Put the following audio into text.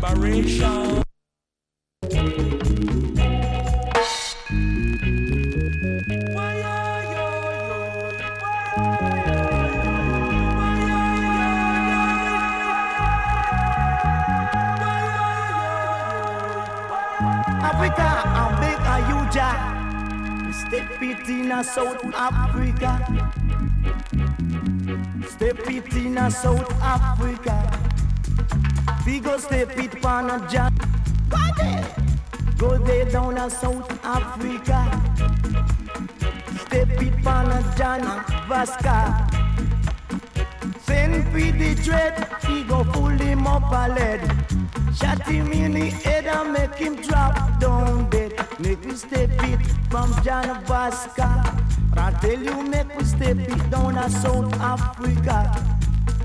liberation. Africa, I'm big a huge. Step it in a South Africa. Step it in a South Africa. We go step it pan a John. Go there down a South Africa. Step it pan a John Vasca. Send for the dread, he go pull him up a lead. Shot him in the head and make him drop down dead. Make me step it from John Vasca. I tell you, make me step it down to South Africa.